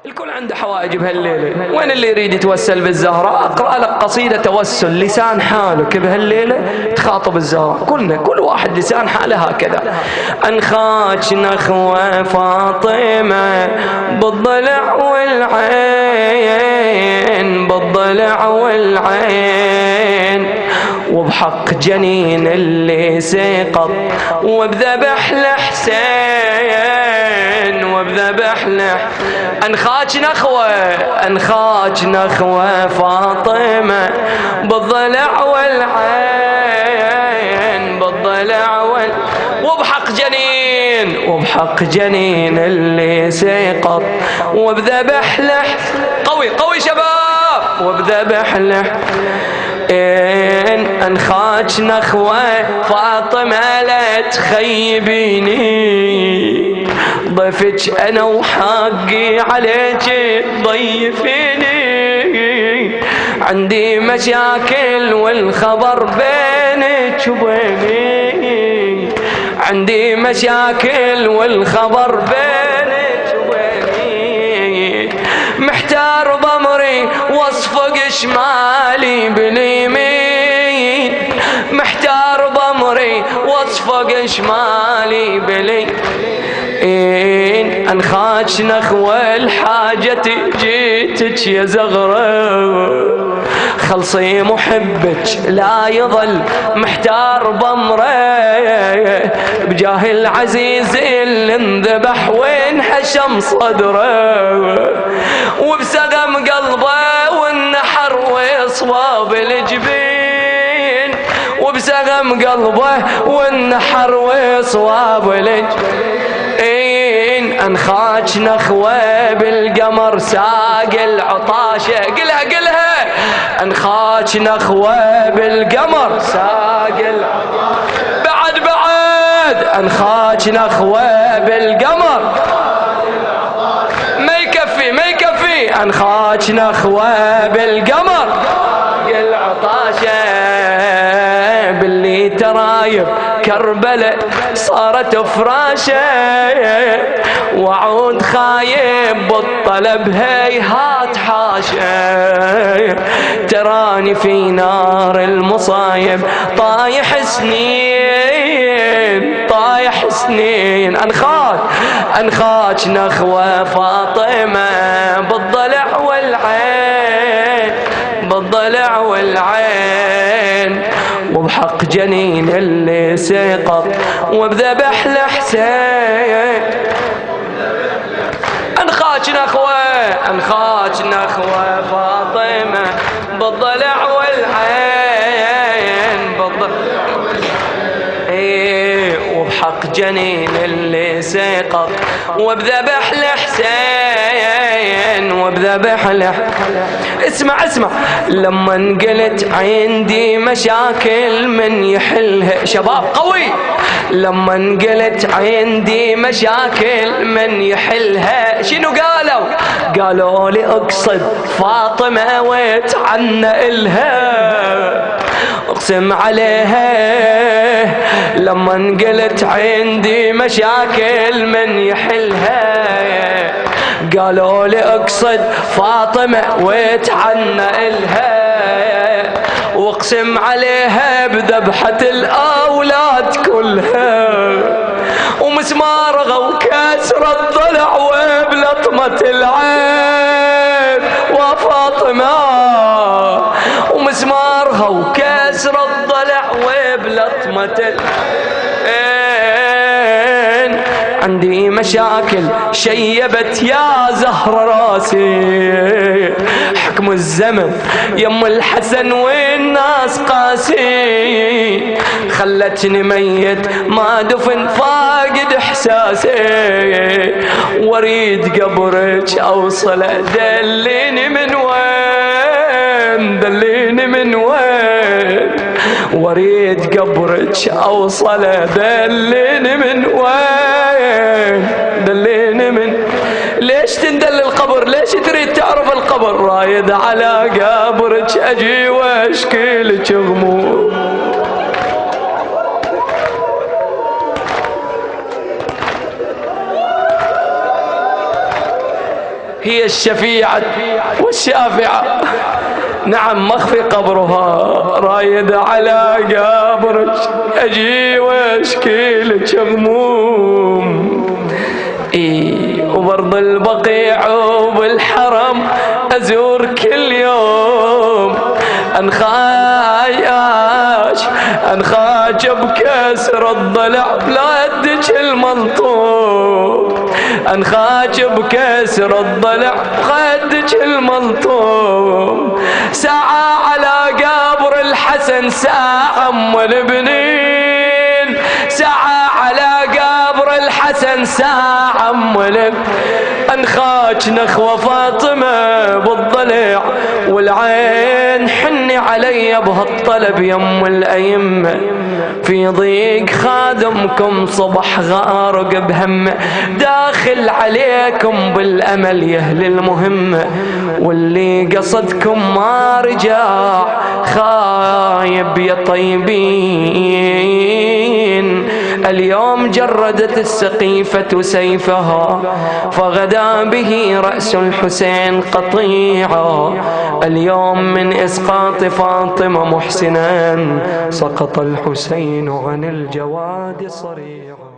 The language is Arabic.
الكل عنده حوائج بهالليلة. وين اللي يريد يتوسل بالزهراء؟ أقرأ لك قصيدة توسل لسان حالك بهالليلة تخاطب الزهراء. كل واحد لسان حاله هكذا. أنخاك نخوة فاطمة بالضلع والعين، بالضلع والعين، وبحق جنين اللي سيقط وبذبح لحسين، وبذبح أنخاك نخوة، أنخاك نخوة فاطمة بالضلع والعين، بالضلع وبحق جنين، وبحق جنين اللي سيقط وبذبح قوي قوي شباب، وبذبح أنخاك نخوة فاطمة لا تخيبيني، ضيفك أنا وحقي عليك ضيفيني، عندي مشاكل والخبر بينك وبيني، عندي مشاكل والخبر بينك وبيني، محتار ضمري واصفق شمالي باليمين، محتار ضمري واصفق شمالي باليمين، أنخاك نخوة الحاجة جيتك يا زغرة، خلصي محبك لا يظل محتار ضمره، بجاه العزيز اللي انذبح وانحشم صدره، وبسقم قلبه والنحر وصواب الجبين، وبسقم قلبه والنحر وصواب الجبين، أنخاك نخوة بالقمر ساق العطاشة، قلها قلها، أنخاك نخوة بالقمر ساق العطاشة، بعد أنخاك نخوة بالقمر ما يكفي ما يكفي، أنخاك نخوة بالقمر العطاشة، باللي ترايب كربلة صارت فراشة، وعود خايب بالطلب هيهات حاشة، تراني في نار المصايب طايح سنين، طايح سنين، أنخاك نخوة فاطمة بالضلع والعين، بالضلع والعين، وبحق جنين اللي سيقط وبذبح لحسين، أنخاك نخوة، أنخاك نخوة فاطمة بالضلع والعين، بالضلع وبحق جنين اللي سيقط وبذبح لحسين، وبذبح اسمع اسمع، لما قلت عندي مشاكل من يحلها شباب قوي، لما قلت عندي مشاكل من يحلها شنو قالوا؟ قالوا لي اقصد فاطمة ويتعنى إلها، اقسم عليها، لما قلت عندي مشاكل من يحلها، قالوا لي اقصد فاطمة ويتعنى إلها، واقسم عليها بذبحة الأولاد كلها، ومسمارغة وكسر الضلع وبلطمة العين وفاطمة، ومسمارغة وكسر الضلع وبلطمة العين، عندي مشاكل شيبت يا زهر راسي، حكم الزمن يم الحسن والناس قاسي، خلتني ميت ما دفن فاقد احساسي، واريد قبرك اوصل دليني من وين، دليني من وين، واريد قبرك اوصل دليني من وين، دليني من، ليش تندل القبر؟ ليش تريد تعرف القبر؟ رايد على قبرك اجي واشكي لك غموض، هي الشفيعة والشافعة. نعم مخفي قبرها، رايد على قبرك أجي واشكي لك هموم. وبرض البقيع وبالحرم أزور كل يوم. أنخاش بكسر الضلع بلا أدج الملطوم. أنخاش بكسر الضلع خدج الملطوم. ساعة على قبر الحسن ساعة أم البنين. ساعة على قبر الحسن ساعة أم البنين. أنخاش نخوة فاطمة بالضلع والعين حني علي بهالطلب يم الأئمة. في ضيق خادمكم صبح غارق بهمه. داخل عليكم بالأمل يا أهل المهمة. واللي قصدكم ما رجع خايب يا طيبين. اليوم جردت السقيفة سيفها فغدا به رأس الحسين قطيعا. اليوم من إسقاط فاطمة محسنا سقط الحسين عن الجواد صريعا.